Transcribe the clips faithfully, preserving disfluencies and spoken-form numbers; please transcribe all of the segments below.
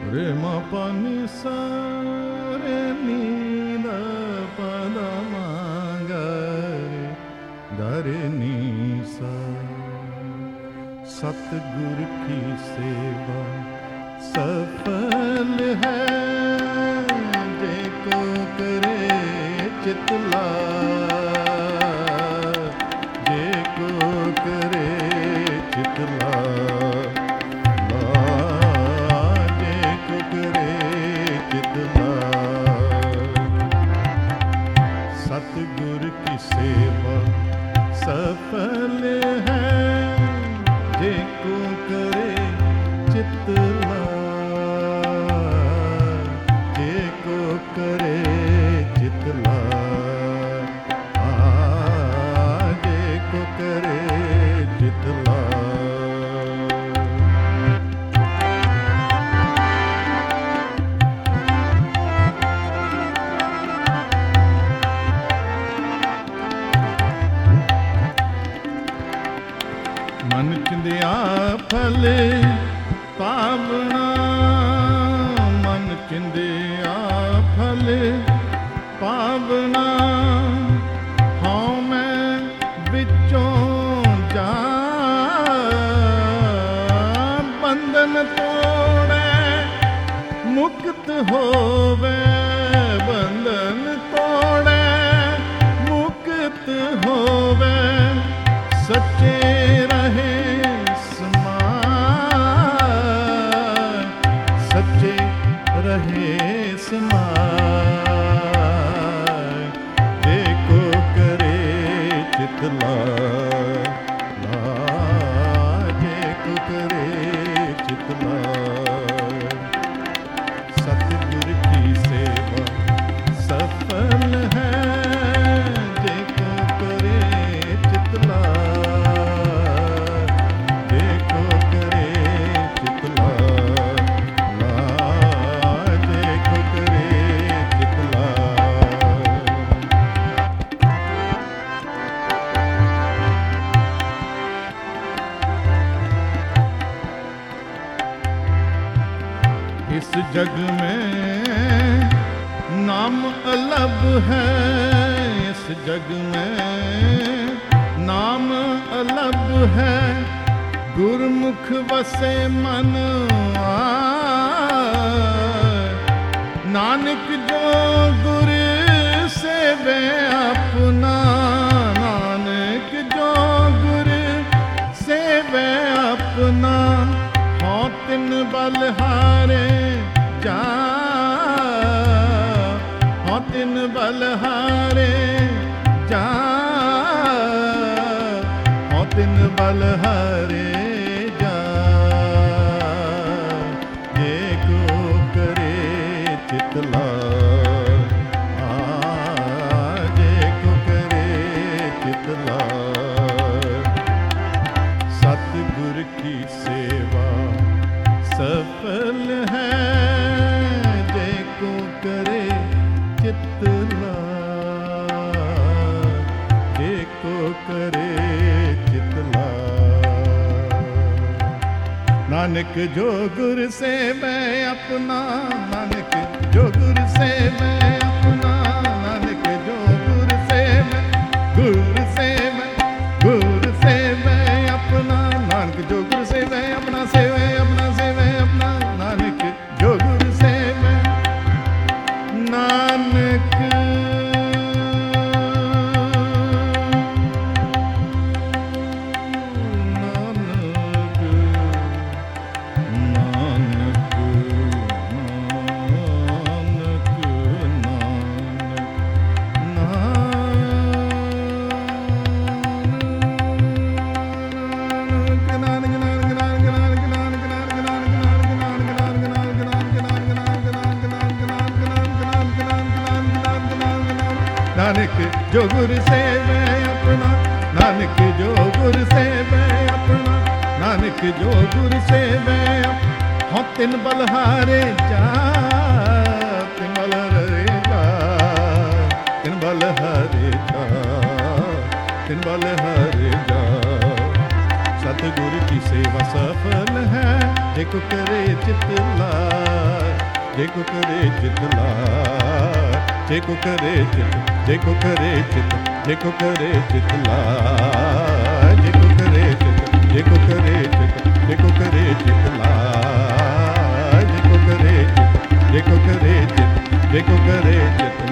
रे म पनि सा रे नी द पद मा ग रे ग रे नी सा। सतगुर की सेवा सफल है जे को करे चित लाय, जे को करे चित लाय, जे को करे चित लाय। सतगुर की सेवा सफल है जे को करे चित लाय, जे को करे चित लाय, आ जे को करे चित लाय। मन चिंदिया फल पावना, मन चिंदिया फल पावना, हाँ मैं विचों जा बंधन तोड़े मुक्त होवे, बंधन तोड़े मुक्त होवे, सच्चे रहे समाय, सच्चे रहे समाय, जे को करे चित लाय, लाय जे को करे चित लाय। सतगुर की सेवा सफल है जे को करे चित लाय, जे को करे चित लाय, लाय जे को करे चित लाय। इस जग में नाम अलग है, इस जग में नाम अलग है, गुरमुख वसे मन आए। नानक जो गुर सेवे अपना, नानक जो गुर सेवे अपना, हाँ तिन बलहारे जा, हाँ तिन बलहारे जा, हाँ तिन बलहारे जा, जे को करे चित लाय, आ जे को करे चित लाय। सतगुर की सेवा सफल है जे को करे चित लाय, जे को करे चित लाय। नानक जो गुर सेवे अपना, नानक जो गुर सेवे अपना, नानक जो गुर सेवे, गुर सेवे, गुर सेवे अपना, नानक जो गुर सेवे अपना, सेवे अपना, सेवे अपना, नानक जो गुर सेवे, नानक नानक जो गुर सेवे अपना, नानक जो गुर सेवे अपना, नानक जो गुर सेवे हाँ तिन बलहारे जा, तिन बलहारे जा, तिन बलहारे जा, तिन बलहारे जा। सतगुर की सेवा सफल है, जेको करे चित लाय, जेको करे चित लाय, जेको करे चित, जेको करे चित, जेको करे चित लाय, जेको करे चित, जेको करे चित, जेको करे चित लाय, जेको करे चित, जेको करे चित, जेको करे चित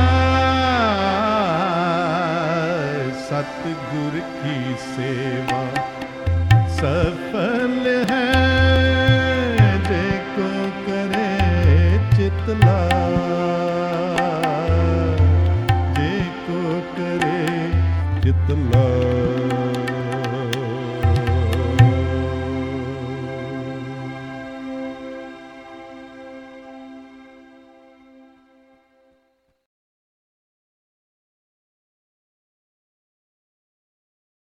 लाय। सतगुर की सेवा सफल है, जेको करे चित लाय, जेको करे चित लाय।